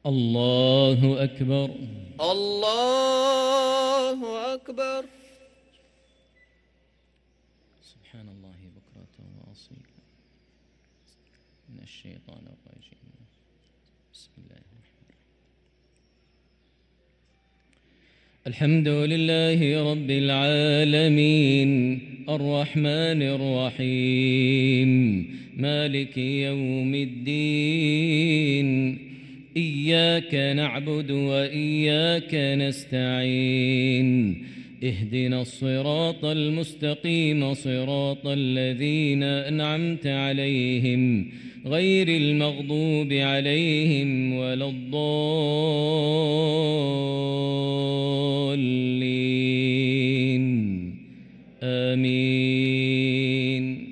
الله أكبر. الله أكبر. سبحان الله بكرة وأصيلا من الشيطان الرجيم. بسم الله الرحمن الرحيم. الحمد لله رب العالمين الرحمن الرحيم مالك يوم الدين إياك نعبد وإياك نستعين اهدنا الصراط المستقيم صراط الذين أنعمت عليهم غير المغضوب عليهم ولا الضالين آمين.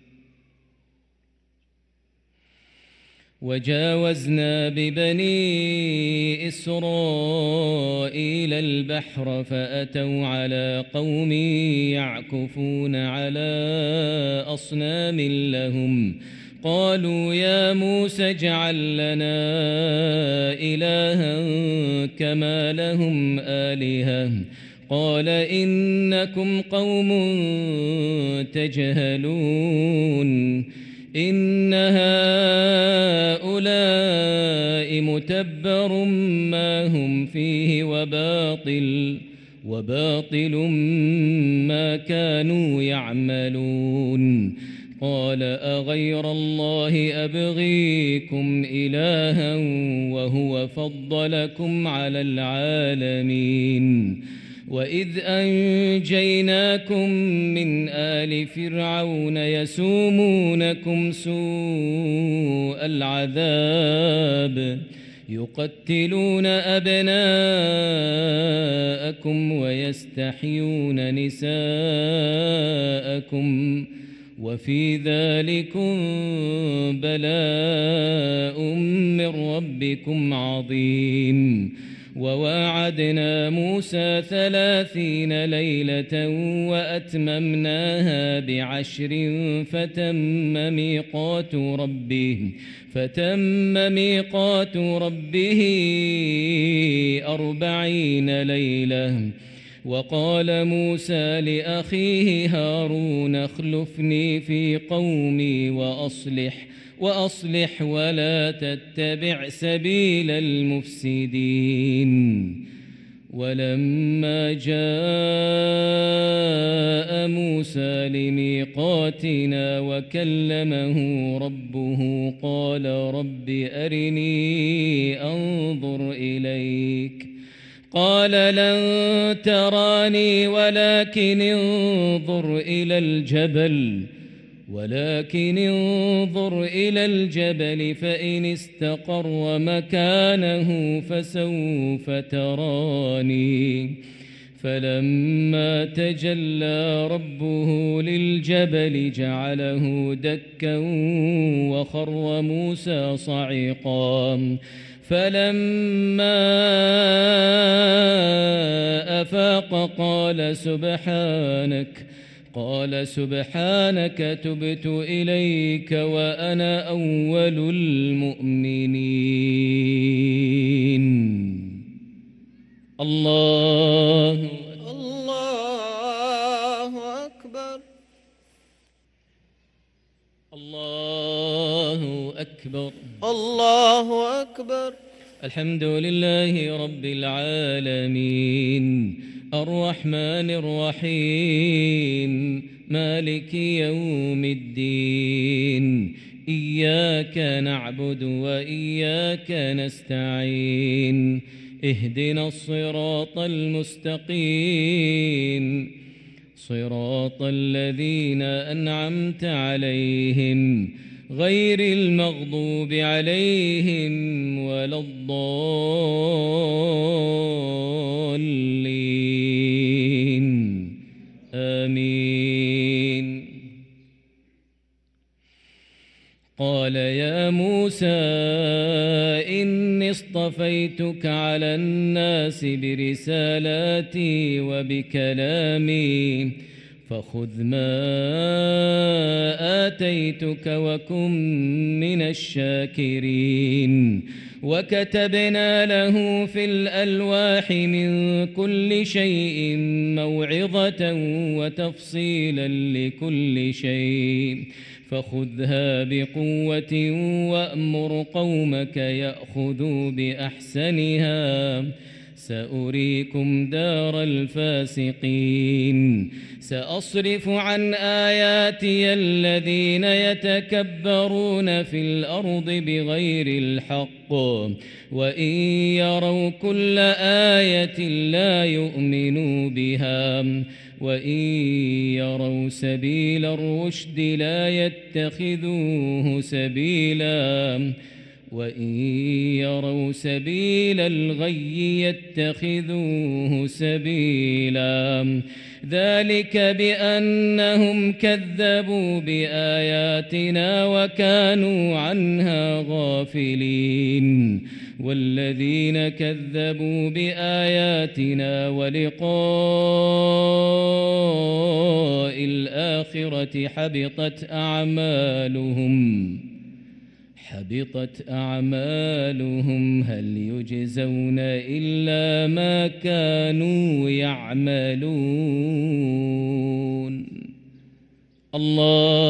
وجاوزنا ببني إسرائيل البحر فأتوا على قوم يعكفون على أصنام لهم قالوا يا موسى اجعل لنا إلها كما لهم آلهة قال إنكم قوم تجهلون إن هؤلاء متبر ما هم فيه وباطل ما كانوا يعملون قال أغير الله أبغيكم إلها وهو فضلكم على العالمين وإذ أنجيناكم من آل فرعون يسومونكم سوء العذاب يقتلون أبناءكم ويستحيون نساءكم وفي ذلكم بلاء من ربكم عظيم. وواعدنا موسى 30 ليلة وأتممناها ب10 فتم ميقات ربه 40 ليلة. وقال موسى لأخيه هارون اخلفني في قومي وأصلح ولا تتبع سبيل المفسدين. ولما جاء موسى لميقاتنا وكلمه ربه قال رب أرني أنظر إليك قال لن تراني ولكن انظر إلى الجبل فإن استقر مكانه فسوف تراني. فلما تجلى ربه للجبل جعله دكا وخر موسى صعقا. فلما أفاق قال سبحانك تبت إليك وأنا أول المؤمنين. الله أكبر. الله أكبر. الله أكبر. الحمد لله رب العالمين الرحمن الرحيم مالك يوم الدين إياك نعبد وإياك نستعين اهدنا الصراط المستقيم صراط الذين أنعمت عليهم غير المغضوب عليهم ولا الضالين آمين. قال يا موسى إني اصطفيتك على الناس برسالاتي وبكلامي فخذ ما آتيتك وكن من الشاكرين. وكتبنا له في الألواح من كل شيء موعظة وتفصيلا لكل شيء فخذها بقوة وأمر قومك يأخذوا بأحسنها سأريكم دار الفاسقين سأصرف عن آياتي الذين يتكبرون في الأرض بغير الحق وإن يروا كل آية لا يؤمنوا بها وإن يروا سبيل الرشد لا يتخذوه سبيلا وإن يروا سبيل الغي يتخذوه سبيلا ذلك بأنهم كذبوا بآياتنا وكانوا عنها غافلين والذين كذبوا بآياتنا ولقاء الآخرة حبطت أعمالهم هل يجزون إلا ما كانوا يعملون الله